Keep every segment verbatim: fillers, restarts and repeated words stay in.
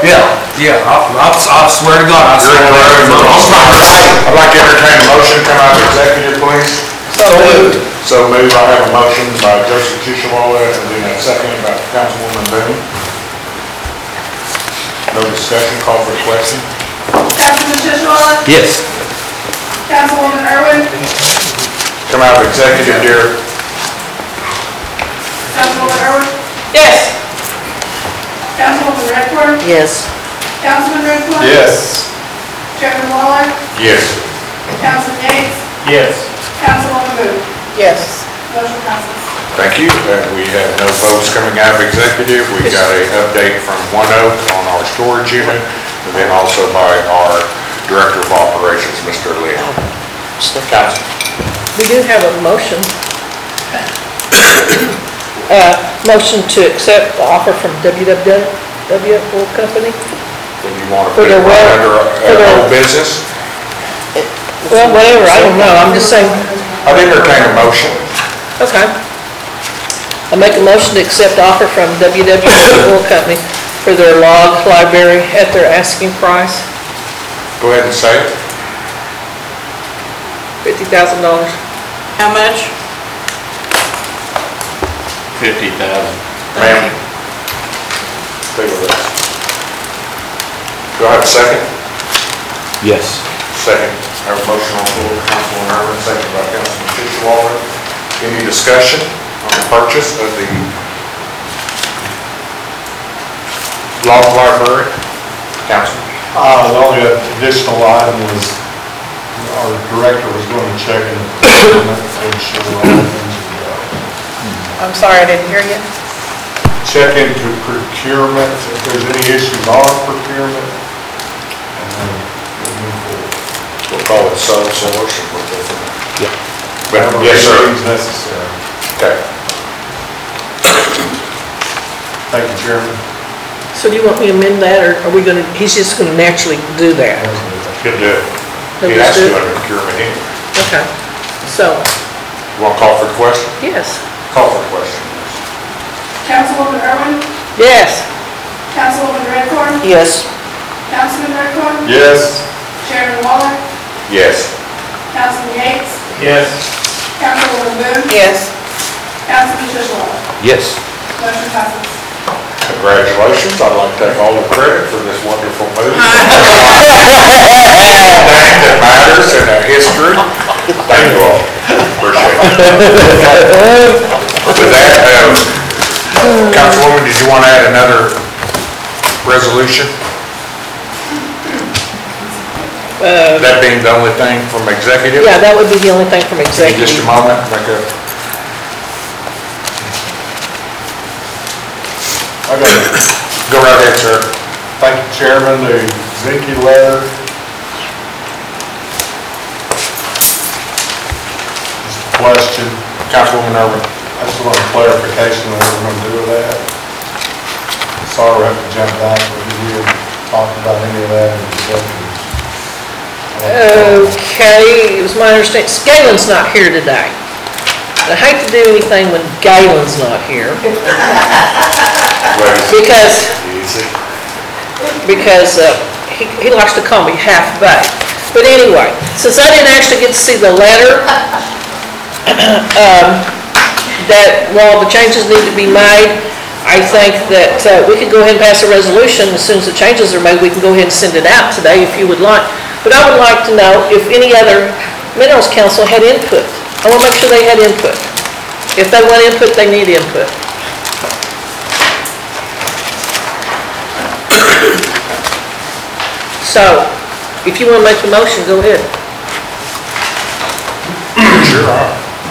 Yeah, yeah, I, I, I swear to God, I swear to God. I'd like to entertain a motion to come out of executive, please. So moved. So moved, I have a motion by Joseph Chichewala, and then a second by Councilwoman Boone. No discussion, call for the question. Councilman Chichewala? Yes. Councilwoman Irwin? Come out of executive, dear. Councilwoman Irwin? Yes. Councilwoman Redcorn? Yes. Councilman Redcorn? Yes. Chairman Waller? Yes. Councilman Yates? Yes. Councilwoman Booth? Yes. Motion passes. Thank you. Uh, we have no votes coming out of executive. We got an update from One Oak on our storage unit, and then also by our Director of Operations, Mister Lee. Council. We do have a motion. Uh, motion to accept the offer from W W W Oil Company. Do you want to For put it the right well- under for the- uh, old business? Well, whatever, I don't know, I'm just saying, I'd entertain a motion. okay. I make a motion to accept offer from W W W Oil Company for their log library at their asking price, Go ahead and say it. fifty thousand dollars. How much? Fifty thousand. Ma'am. Stay with us. Do I have a second? Yes. Second. I have a motion on the floor, Councilman Irwin, second by Councilman Chichewala. Any discussion on the purchase of the law library? Councilman? Uh, the only additional item was, our director was going to check in the procurement to ensure all things are well. I'm sorry, I didn't hear you. Check into procurement, if there's any issues on procurement, and then we'll move forward. We'll call it sole source and we'll go from there. Yeah. But, Whatever yes, sir. is necessary. Okay. Thank you, Chairman. So do you want me to amend that, or are we gonna, he's just gonna naturally do that? Good to, He'll he has just do to it? under procurement anyway. Okay, so, You want to call for the question? yes. Call for the question. Councilwoman Irwin? Yes. Councilwoman Redcorn? Yes. Councilman Redcorn? Yes. Chairman Waller? Yes. Councilman Yates? Yes. Councilwoman Booth? Yes. Councilman Chichewala? Yes. Motion passes. Congratulations. I'd like to take all the credit for this wonderful move. Thing that matters in our history. Thank you all. Appreciate it. With that, um, Councilwoman, did you want to add another resolution? Uh, That being the only thing from executive? yeah, that would be the only thing from In executive. just a moment, make a, I got it. go right ahead, sir. Thank you, Chairman. The Zinke letter. Just a question. Councilwoman Irwin. I just want clarification on what we're going to do with that. Sorry, we have to jump back, but we didn't talk about any of that in executive. Okay, it was my understanding, Galen's not here today. I hate to do anything when Galen's not here, because, Easy. because uh, he, he likes to call me half-baked. But anyway, since I didn't actually get to see the letter, um, that while the changes need to be made, I think that uh, we could go ahead and pass a resolution. As soon as the changes are made, we can go ahead and send it out today if you would like. But I would like to know if any other Minerals Council had input. I want to make sure they had input. If they want input, they need input. So, if you want to make the motion, go ahead. Sure are.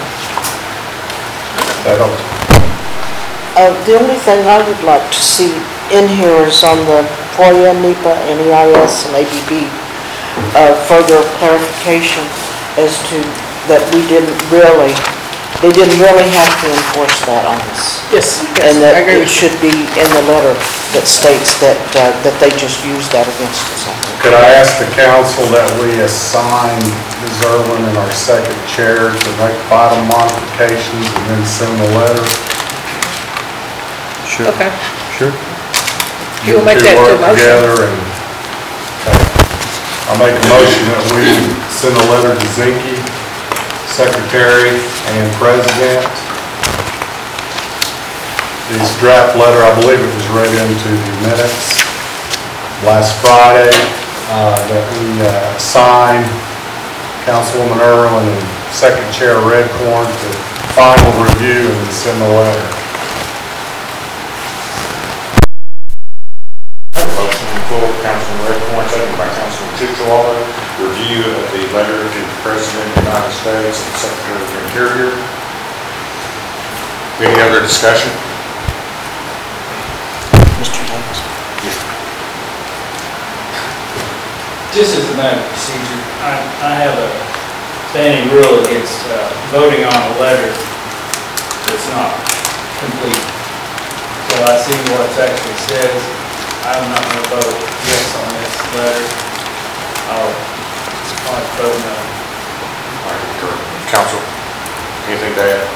That'll, Uh, the only thing I would like to see in here is on the FOIA, NEPA, and E I S, and A B B, uh, further clarification as to that we didn't really, they didn't really have to enforce that on us. Yes, And yes, that I agree it with you. should be in the letter that states that, uh, that they just used that against us. could I ask the council that we assign Miz Irwin and our second chair to make final modifications and then send the letter? Sure. Okay. Sure. You will make two that to a work motion? together and, uh, I'll make a motion that we send a letter to Zinke, secretary and president. This draft letter, I believe it was read into the minutes last Friday, uh, that we uh, signed Councilwoman Irwin and Second Chair Redcorn to final review and send the letter. Motion on the floor, Councilman Redcorn, second by Councilman Chichewala, review of the letter to the President of the United States and Secretary of the Interior. Any other discussion? Mister Davis. Just as a matter of procedure, I, I have a standing rule against uh, voting on a letter that's not complete. So I see what it actually says. I'm not going to vote yes on this letter. I'll, I'll vote no. All right, Council, anything to add?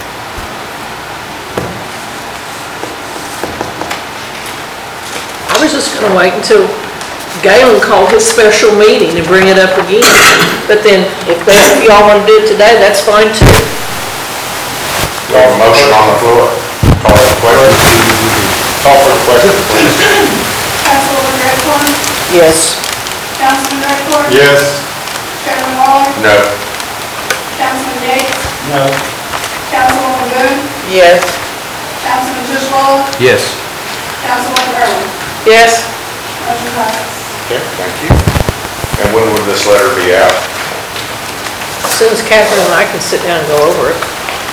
I was just gonna wait until Galen called his special meeting and bring it up again. But then, if that's, if y'all wanna do it today, that's fine too. We have a motion on the floor. Call for the question. Call for the question, please. Councilwoman Redcorn, Yes. Councilman Redcorn. Yes? Chairman Waller, No. Councilman Yates, No. Councilwoman Boone, Yes. Councilman Tishwala, Yes. Councilwoman Irwin. Yes? Motion passes. Okay, thank you. And when will this letter be out? As soon as Catherine and I can sit down and go over it.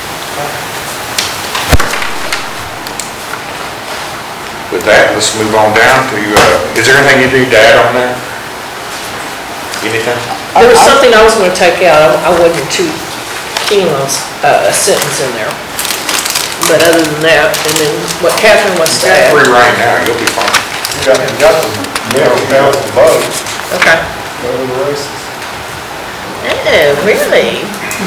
With that, let's move on down to, uh, is there anything you need to add on there? Anything? There was something I was gonna take out, I I wasn't too keen on uh, a sentence in there. But other than that, and then what Catherine wants to add. Free right now, you'll be fine. You got, you got the middle council vote, Okay. go to the races. Oh, really?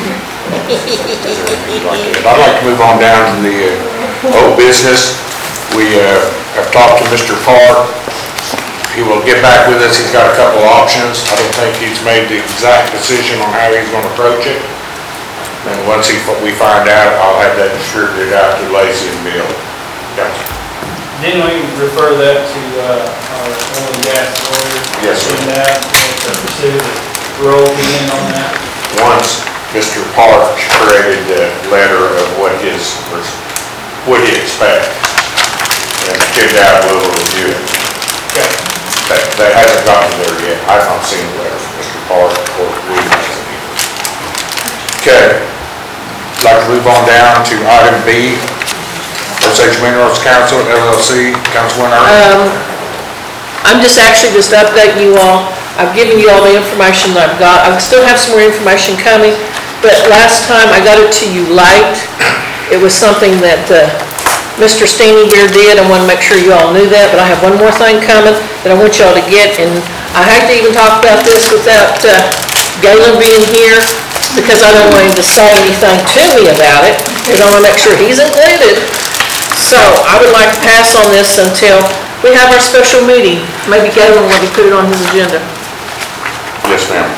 I'd like to move on down to the uh, old business. We uh, have talked to Mister Park. He will get back with us. He's got a couple options. I don't think he's made the exact decision on how he's going to approach it. And once he, we find out, I'll have that distributed out to Lacy and Bill. Council. Didn't we refer that to uh, our oil and gas lawyer? Yes, sir. And that, to pursue the role in on that? Once Mister Park created the letter of what his, what he expects, and Kid Dowd will review it. Okay. That, that hasn't gotten there yet. I've not seen the letter from Mister Park, or we hasn't either. Okay. I'd like to move on down to item B, Osage Minerals Council, L L C, Councilman Irwin. Um, I'm just actually just updating you all. I've given you all the information that I've got. I still have some more information coming, but last time I got it to you late. It was something that uh, Mister Steeny here did. I want to make sure you all knew that, but I have one more thing coming that I want y'all to get, and I hate to even talk about this without uh, Galen being here, because I don't want him to say anything to me about it, because I want to make sure he's included. So I would like to pass on this until we have our special meeting. Maybe Galen will let me put it on his agenda. Yes, ma'am.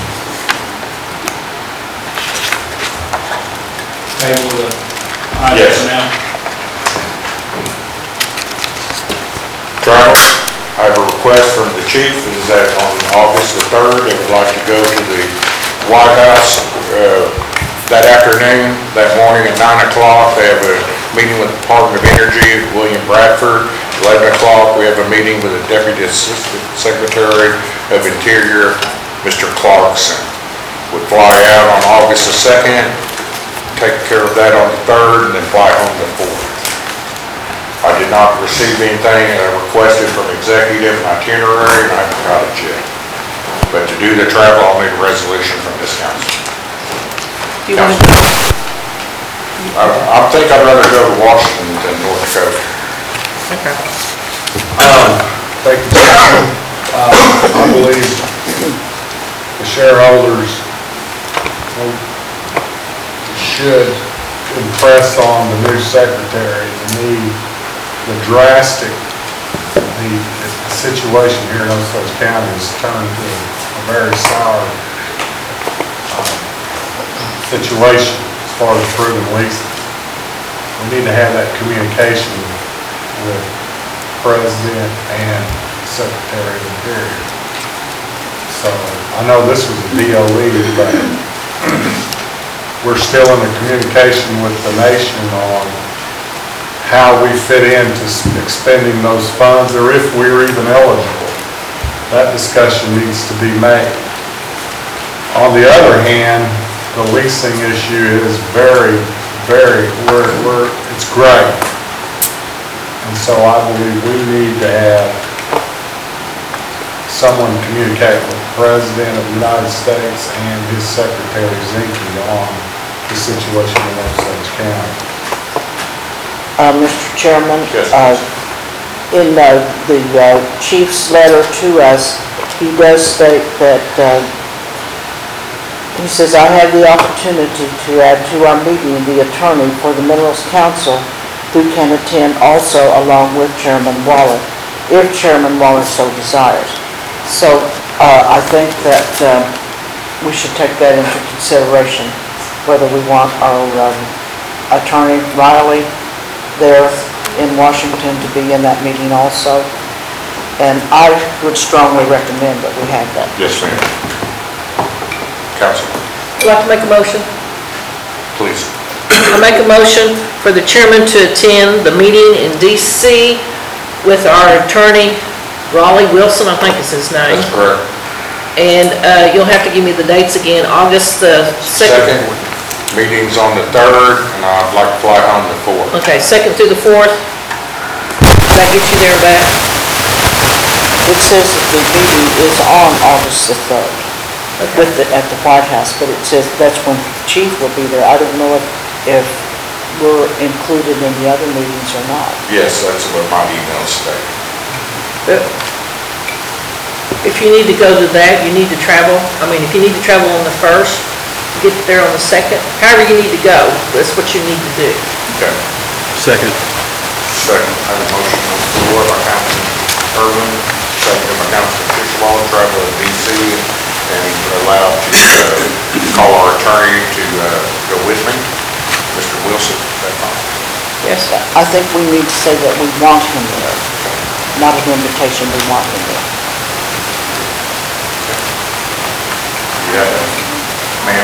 Table the item Yes. for now. Travel, I have a request from the chief, is that on August the third, they would like to go to the White House uh, that afternoon, that morning at nine o'clock. They have a meeting with the Department of Energy, William Bradford. eleven o'clock, we have a meeting with the Deputy Assistant Secretary of Interior, Mister Clarkson. We fly out on August the second, take care of that on the third, and then fly home the fourth. I did not receive anything I requested from executive itinerary, and I haven't got it yet. But to do the travel, I'll need a resolution from this council. Do you want to? I, I think I'd rather go to Washington than North Dakota. Okay. Um, Thank you, Chairman. Uh, I believe the shareholders should impress on the new secretary the need, the drastic, the situation here in Osage County has turned to a very sour um, situation as far as approving leases. We need to have that communication with President and Secretary of the Interior. So I know this was a D O E, but we're still in the communication with the nation on how we fit into expending those funds, or if we're even eligible. That discussion needs to be made. On the other hand, the leasing issue is very, very, we're, we're, it's great. And so I believe we need to have someone communicate with the President of the United States and his Secretary Zinke on the situation in Osage County. Uh, Mister Chairman? Yes, uh, In uh, the uh, chief's letter to us, he does state that, uh, he says, "I have the opportunity to add to our meeting the attorney for the Minerals Council who can attend also along with Chairman Waller, if Chairman Waller so desires." So uh, I think that um, we should take that into consideration, whether we want our um, attorney Riley there in Washington to be in that meeting also. And I would strongly recommend that we have that. Yes, ma'am. Council, I'd like to make a motion. please. I make a motion for the chairman to attend the meeting in D C with our attorney, Raleigh Wilson, I think is his name. That's correct. And uh, you'll have to give me the dates again, August the second. Second, meeting's on the third, and I'd like to fly home the fourth. Okay, second through the fourth. Did that get you there and back? It says that the meeting is on August the third with the, at the White House, but it says that's when Chief will be there. I don't know if, if we're included in the other meetings or not. Yes, that's what my email stated. But if you need to go to that, you need to travel. I mean, if you need to travel on the first, get there on the second, however you need to go, that's what you need to do. Okay. Second. Second, I have a motion on the floor by Councilman Irwin, second by Councilman Tishwala, travel to D C and allowed to uh, call our attorney to uh, go with me. Mister Wilson, is that fine? Yes, sir. I think we need to say that we want him there, not an invitation, we want him there. You have that, ma'am?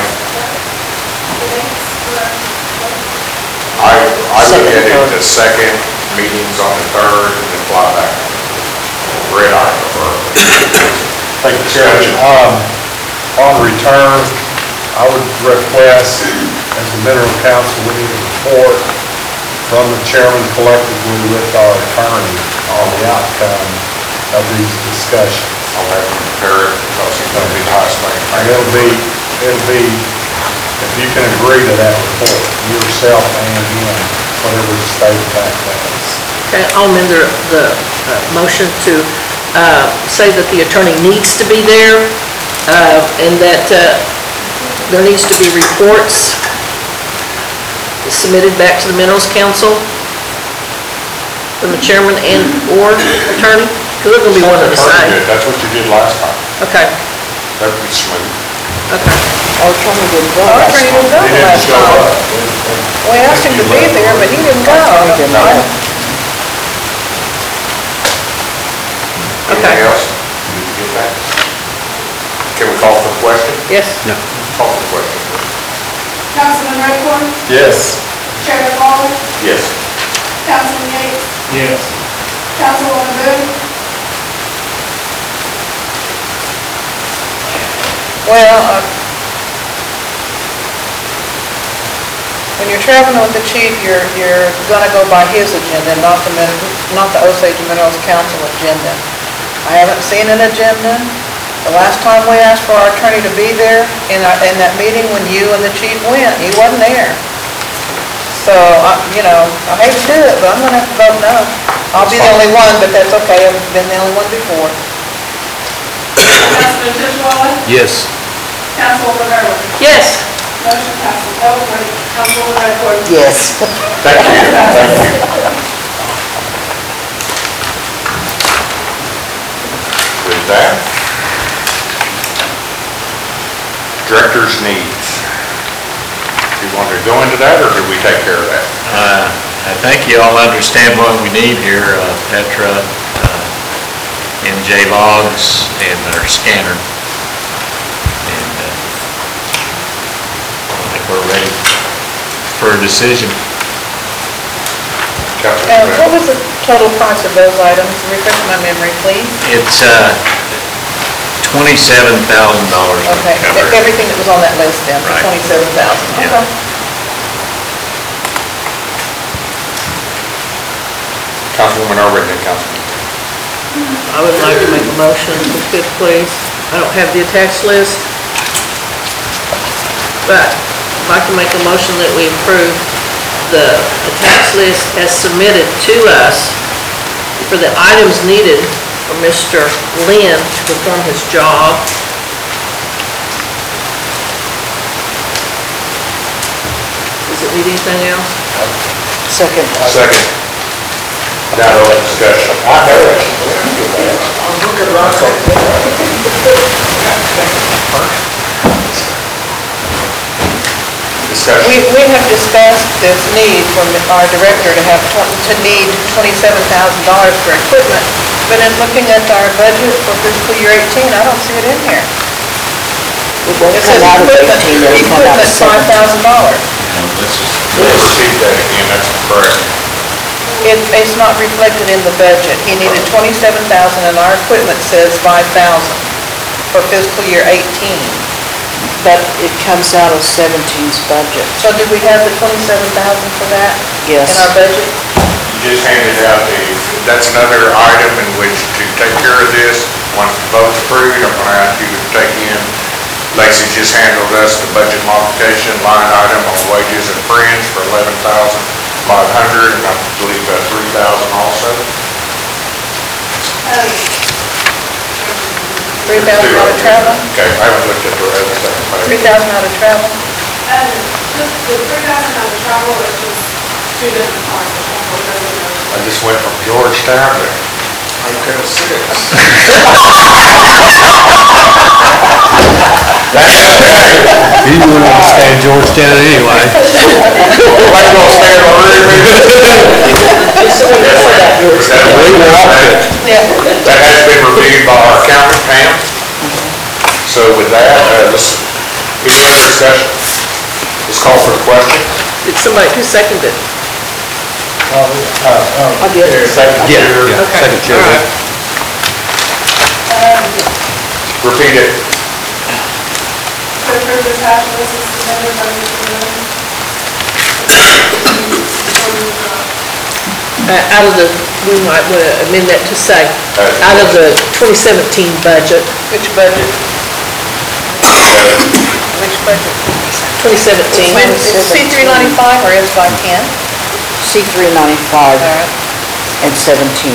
I, I look at it the second, meetings on the third, and then fly back. Red eye prefer. Thank you, Chairman. Um, On return, I would request, as the Mineral Council, we need a report from the chairman collectively with our attorney on the outcome of these discussions. I'll have him prepare it, because he's going to be the highest And thing. it'll be, it'll be, if you can agree to that report, yourself and him, whatever the state back that is. Okay, I'll amend the, the uh, motion to uh, say that the attorney needs to be there, uh, and that uh, there needs to be reports submitted back to the Minerals Council from the chairman and/or attorney, because they're going to be one and the Attorney same. did, that's what you did last time. Okay, That'd be smooth. okay. Our attorney didn't go Our last attorney time. didn't go He didn't last show time. up. We asked him to be there, but he didn't go. Attorney didn't No. go. Anything else? Did you get that? Can we call for the question? Yes? Call for the question. Councilman Redcorn, Yes. Chairman Waller, Yes. Councilman Yates, Yes. Councilwoman Boone, Well, uh, when you're traveling with the chief, you're, you're gonna go by his agenda, not the, Min- not the Osage Minerals Council agenda. I haven't seen an agenda. The last time we asked for our attorney to be there, in, our- in that meeting when you and the chief went, he wasn't there. So, I- you know, I hate to do it, but I'm gonna have to vote no. I'll be the only one, but that's okay, I've been the only one before. Councilman Tishwala, Yes. Councilwoman Irwin. Yes. Motion passes. Vote for Councilwoman Redcorn. Yes. Thank you, thank you. with that, director's needs. Do you want to go into that, or do we take care of that? Uh, I think you all understand what we need here, uh, Petra, uh, M J logs, and our scanner. And uh, I think we're ready for a decision. Councilman And what Brown? was the total price of those items? Refresh my memory, please. It's uh, twenty-seven thousand dollars. Okay, e- everything that was on that list then, Right. twenty-seven thousand, Yeah. okay. Councilwoman Irwin, then Councilman. I would like to make a motion, if we could, please. I don't have the attached list. But I'd like to make a motion that we approve the attached list as submitted to us for the items needed for Mister Lynn to perform his job. Does it need anything else? Second. Second. Now, no discussion. I know it. Discussion. We, we have discussed this need for our director to have, twen- to need twenty-seven thousand dollars for equipment, but in looking at our budget for fiscal year eighteen, I don't see it in here. It won't It come says out of equipment, eighteen, it'll come out of equipment, five seventeen. thousand dollars. We'll repeat that again, that's correct. It, it's not reflected in the budget. He needed twenty-seven thousand and our equipment says five thousand for fiscal year eighteen. But it comes out of seventeen's budget. So do we have the twenty-seven thousand for that? Yes. In our budget? You just handed out a, that's another item in which to take care of this. Once the vote's approved, I'm gonna ask you to take in, Lacey just handled us the budget modification line item on wages and fringe for eleven thousand five hundred, and I believe uh, three thousand also. Three thousand out of travel? Okay, I haven't looked at the other second Three page. thousand out of travel? And just the three thousand on the travel is just two different parts of the I just went from Georgetown to Hotel Six. He wouldn't understand Georgetown anyway. Like gonna stand on the Yeah. That has been reviewed by our accountant, Pam. So with that, uh, let's, any other discussion? Let's call for the question. Did somebody, who seconded it? I did. Second Yeah, chair. yeah, Okay, second chair. all right. Repeat it. To approve the cash list is submitted by Mister Williams. Uh, out of the, we might want to amend that to say, Uh, out of the twenty seventeen budget, Which budget? Uh, Which budget? twenty seventeen. C three ninety-five or S five ten? C three ninety-five All right. and seventeen.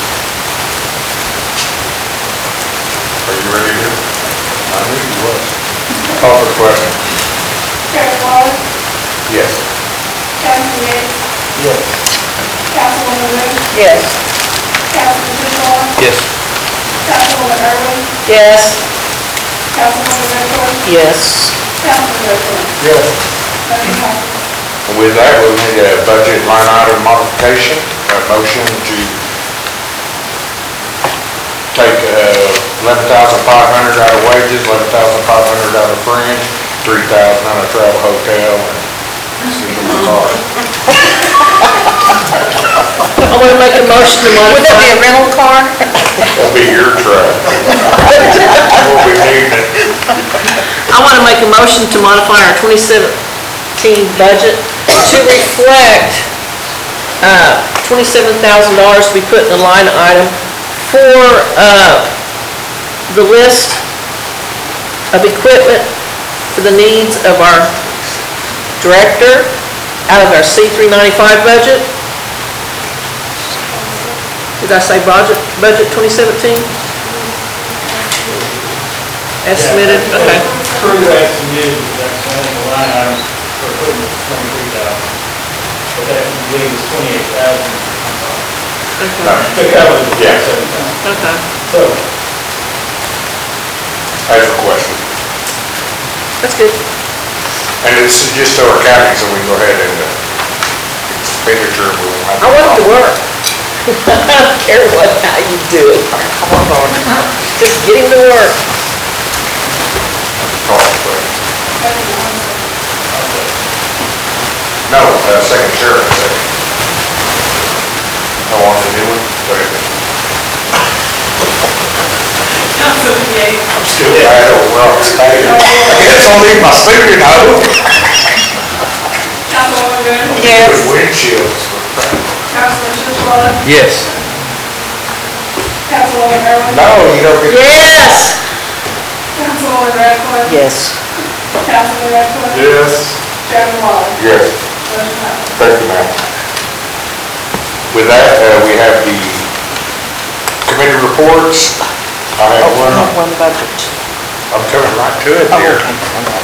Are you ready to? I knew you was. Call for the question. Chairman Wallace, Yes. Councilman Yates, Yes. Councilwoman Wood, Yes. Councilman Tindall, Yes. Councilwoman Irwin, Yes. Councilwoman Redcorn, Yes. Councilman Redcorn. Yes. Motion passes. With that, we'll need a budget line item modification, a motion to take uh, eleven thousand five hundred out of wages, eleven thousand five hundred out of fringe, three thousand out of travel hotel, and sleep in my car. I want to make a motion to Would that be a modify, rental car? That'll be your truck. We'll be needing it. I want to make a motion to modify our twenty seventeen budget to reflect, uh, twenty-seven thousand dollars to be put in the line item for, uh, the list of equipment for the needs of our director out of our C three ninety-five budget. Did I say budget, budget twenty seventeen? As submitted, okay. True, that's submitted, that's only the line item for equipment, twenty-three thousand. But that leaves twenty-eight thousand Okay, to cover the Yeah. twenty-seven thousand. okay. So, That's good. And this is just so our county, so we can go ahead and uh, expenditure, we won't have. I want it to work. I don't care what, how you do it. Just get him to work. Cost, but- No, uh, second chair, second. I want to do it, go ahead. Councilman Yates. I'm still bad over where I'm staying. I guess I'll leave my sleeping home. Councilwoman Good. Yes. With windshields. Councilman Sisseton. Yes. Councilwoman Irwin. No, you don't get. Yes! Councilwoman Ratcliffe. Yes. Councilman Ratcliffe. Yes. Chairman Wallace. Yes. Motion passes. Thank you, ma'am. With that, uh, we have the committee reports. I have one, Not one budget. I'm coming right to it Oh, here. okay, okay.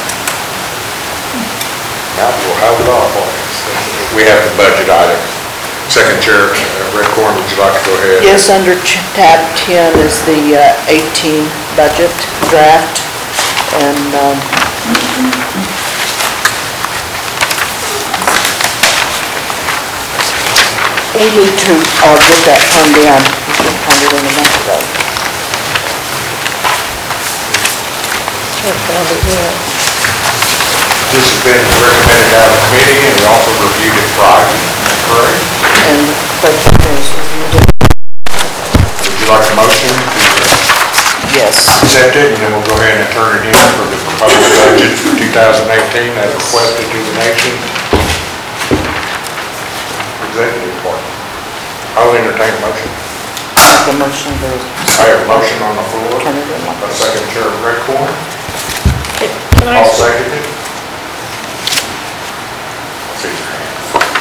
Now we'll have it off on us. We have the budget item. Second chair, uh, Red Corn, would you like to go ahead? Yes, under ch- tab ten is the uh, eighteen budget draft, and um, we need to uh, get that turned in. We should turn it in a month ago. This has been recommended out of committee and we also reviewed it Friday, correct? And budget is reviewed. Would you like a motion to Yes. accept it and then we'll go ahead and turn it in for the proposed budget for two thousand eighteen as requested to the nation? Executive department. I'll entertain a motion. The motion to I have a motion on the floor. turn it in like A this. second chair, Red Corn. Can I I'll ask- second it. See your hands.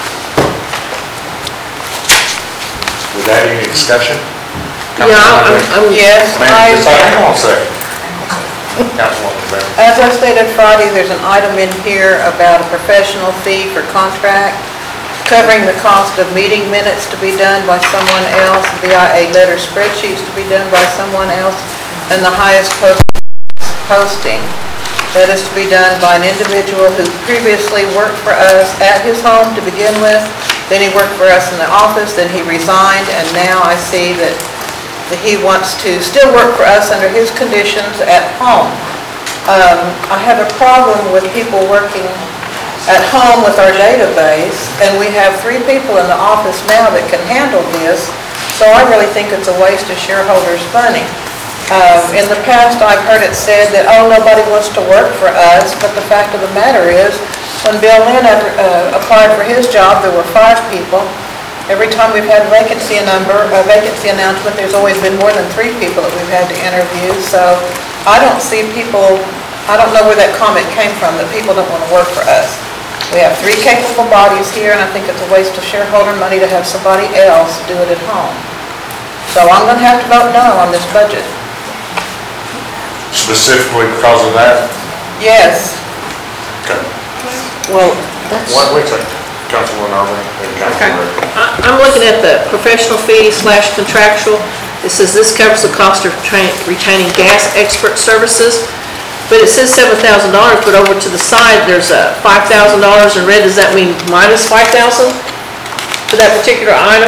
With that, any discussion? Yeah, I'm, I'm, Yes, Ma'am, I, just hang on a second. Councilwoman Bevan. as I stated Friday, there's an item in here about a professional fee for contract covering the cost of meeting minutes to be done by someone else, V I A letter spreadsheets to be done by someone else, and the highest post- posting. That is to be done by an individual who previously worked for us at his home to begin with, then he worked for us in the office, then he resigned, and now I see that that he wants to still work for us under his conditions at home. Um, I have a problem with people working at home with our database, and we have three people in the office now that can handle this, so I really think it's a waste of shareholders' money. Um, In the past, I've heard it said that, oh, nobody wants to work for us, but the fact of the matter is, when Bill Lynn uh, applied for his job, there were five people. Every time we've had vacancy number, a vacancy announcement, there's always been more than three people that we've had to interview, so I don't see people, I don't know where that comment came from, that people don't want to work for us. We have three capable bodies here, and I think it's a waste of shareholder money to have somebody else do it at home. So I'm going to have to vote no on this budget. Specifically because of that? Yes. Okay. Well, that's, Wait, wait a second. Councilwoman Irwin and Okay. Councilman Red. I- I'm looking at the professional fee slash contractual. It says this covers the cost of tra- retaining gas expert services, but it says seven thousand dollars, but over to the side, there's a five thousand dollars in red. Does that mean minus five thousand dollars for that particular item?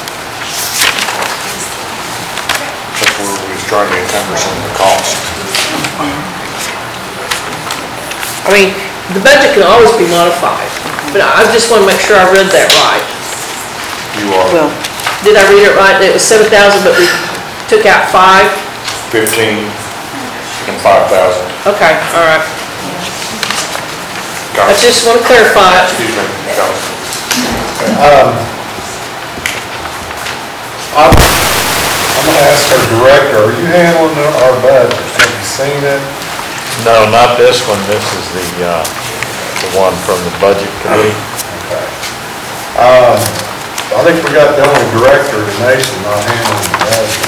That's where we was trying to encumber some of the cost. I mean, the budget can always be modified, but I just want to make sure I read that right. You are well, Did I read it right? It was seven thousand, but we took out five? fifteen and five thousand. Okay, all right. I just want to clarify it. Excuse me, Councilman. Um, I'm, I'm gonna ask our director, are you handling our budget? Have you seen it? No, not this one, this is the, uh, the one from the budget committee. Okay. Um, I think we got the only director in the nation not handling the budget.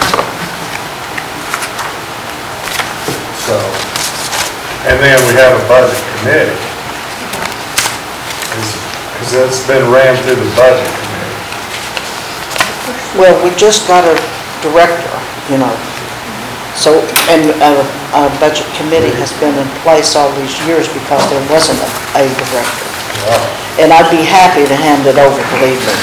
So, and then we have a budget committee. Because it's been ran through the budget committee. well, we just got a director, you know, So, and a, a budget committee has been in place all these years because there wasn't a, a director. And I'd be happy to hand it over, believe me.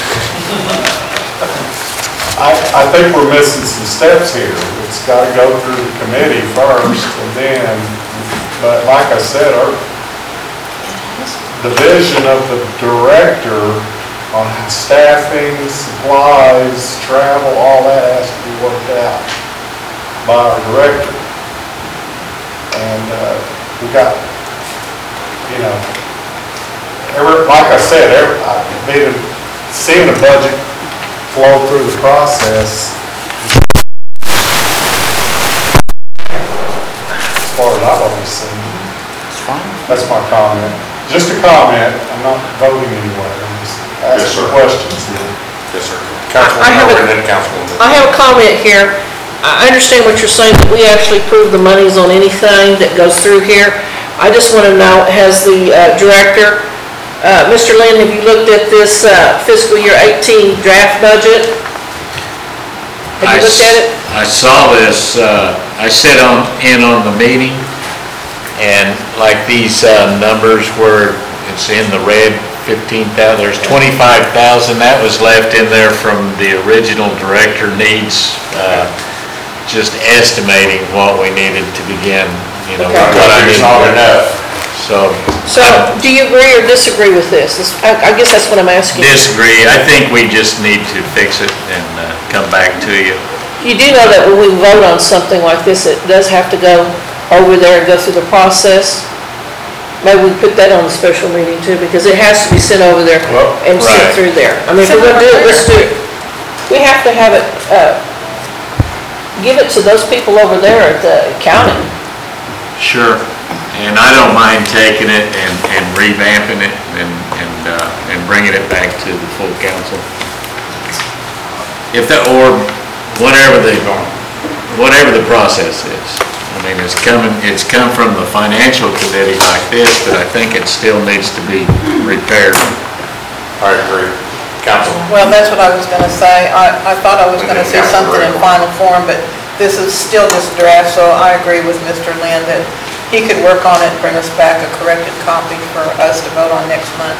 I, I think we're missing some steps here. It's got to go through the committee first, and then, but like I said, our, the vision of the director on staffing, supplies, travel, all that has to be worked out by our director. And uh, we got, you know, every, like I said, every, I've been seeing the budget flow through the process. As far as I've always seen. It's fine. That's my comment. Just a comment, I'm not voting anywhere, I'm just Yes, asking sir. questions here. Yes, sir. I have Councilwoman a- Irwin, then Councilwoman. I have a comment here. I understand what you're saying, that we actually approve the monies on anything that goes through here. I just want to know, has the uh, director, uh, Mister Lynn, have you looked at this uh, fiscal year eighteen draft budget? Have you I looked at it? s- I saw this, uh, I sat on, in on the meeting, and like these uh, numbers where it's in the red, fifteen thousand, there's twenty-five thousand, that was left in there from the original director needs, uh, just estimating what we needed to begin, you know, Okay. what I It's needed. not enough. So, So, do you agree or disagree with this? This- I I guess that's what I'm asking. disagree, I think we just need to fix it and uh, come back to you. You do know that when we vote on something like this, it does have to go over there and go through the process? Maybe we put that on the special meeting too, because it has to be sent over there Well, and right. sent through there. I mean, if we're gonna do it, let's do it. We have to have it, uh, give it to those people over there at the county. Sure, and I don't mind taking it and and revamping it and, and, uh, and bringing it back to the full council. If that, or whatever the, whatever the process is. I mean, it's coming, it's come from the financial committee like this, but I think it still needs to be repaired. I agree. Council. Well, that's what I was gonna say. I, I thought I was gonna see something in final form, but this is still just draft, so I agree with Mister Lynn that he could work on it and bring us back a corrected copy for us to vote on next month.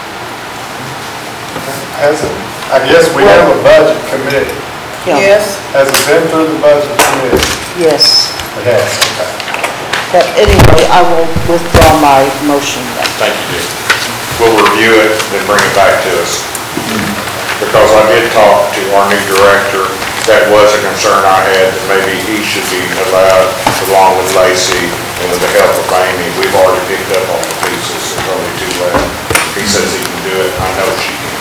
Has it, I guess we have a budget committee. Yeah. Yes? Has it been through the budget committee? Yes. It has, okay. But anyway, I will withdraw my motion then. Thank you, Dick. We'll review it, then bring it back to us. Because I did talk to our new director, that was a concern I had, that maybe he should be allowed, along with Lacey, and with the help of Amy, we've already picked up all the pieces, there's only two left. He says he can do it, I know she can.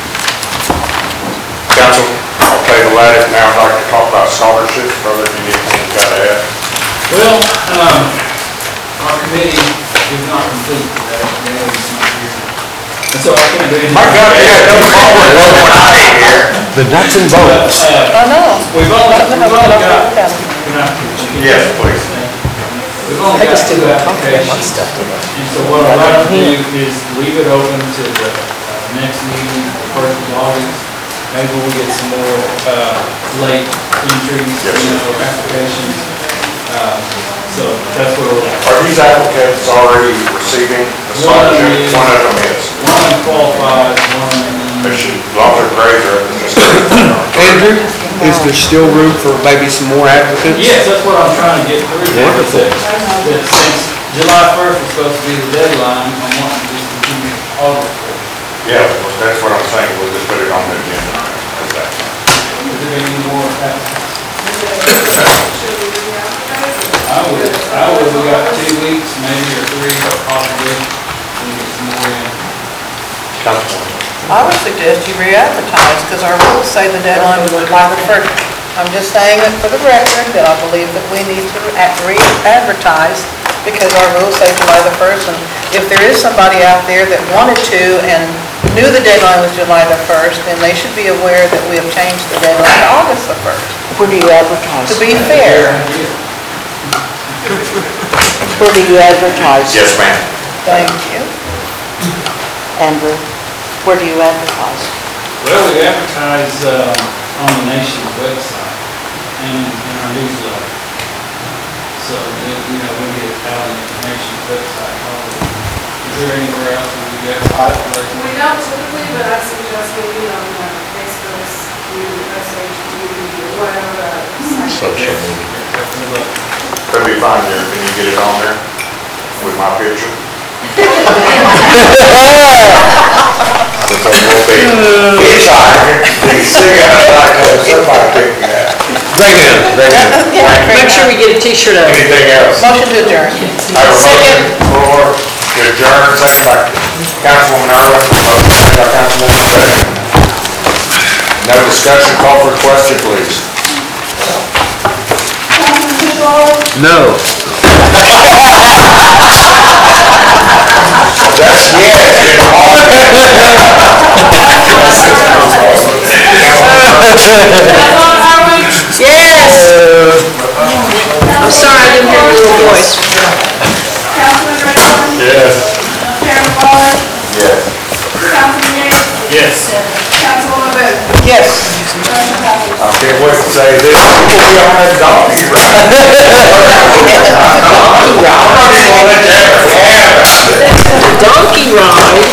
Council, I'll table that, now I'd like to talk about scholarships, brother, if you need anything you got to add. Well, um, our committee did not complete that, Danny's not here. And so I can't do anything. My God, yeah, come forward, look what I ain't here. The nuts and But, bolts. uh, I know. We've only, we've only got, Down. can I- Yes, please. We've only got two applications. And so what I'd like to do is leave it open to the uh, next meeting, first of August. Maybe we'll get some more uh, late entries, Yes, you sir. know, applications. Uh, So that's where we're at. Are these applicants already receiving the One scholarship? is- One of them is. One qualifies, one, They should, as long as their grades are up to this. Andrew, is there still room for maybe some more applicants? yes, that's what I'm trying to get through. here, is Wonderful. that- That since July first was supposed to be the deadline, I'm wanting to just continue August first. Yeah, well, that's what I'm saying, we'll just put it on the agenda. Okay. Is there any more applicants? Should we re-advertise? I would, I would, we got two weeks, maybe, or three, possibly, we get some more in. Councilwoman. I would suggest you re-advertise, because our rules say the deadline was July the first. I'm just saying it for the record, that I believe that we need to at- re-advertise, because our rules say July the first, and if there is somebody out there that wanted to and knew the deadline was July the first, then they should be aware that we have changed the deadline to August the first. Where do you advertise? To be fair, Where do you advertise? Yes, ma'am. thank you. Andrew, where do you advertise? Well, we advertise, uh, on the nation's website and in our newsletter. So, you know, we get it out on the information website. probably. Is there anywhere else that we got? We don't typically, but I suggest maybe on uh, Facebook, you, S H Q, whatever. uh, Social media. That'd be fine, there. Can you get it on there with my picture? Since I will be inside, you see, I somebody picked me up. Very good, very good. Make sure we get a t-shirt of it. Anything else? Motion to adjourn. I have a motion for to adjourn, second by Councilwoman Irwin, motion by Councilwoman Finn. No discussion, call for a question, please. No. That's Yes! I'm sorry, I didn't hear your little voice. Councilman Redmond, Yes. Chairman Waller, Yes. Councilman Yates, Yes. Councilwoman Booth. Yes. Motion passes. I can't wait to say this, we all had donkey rides.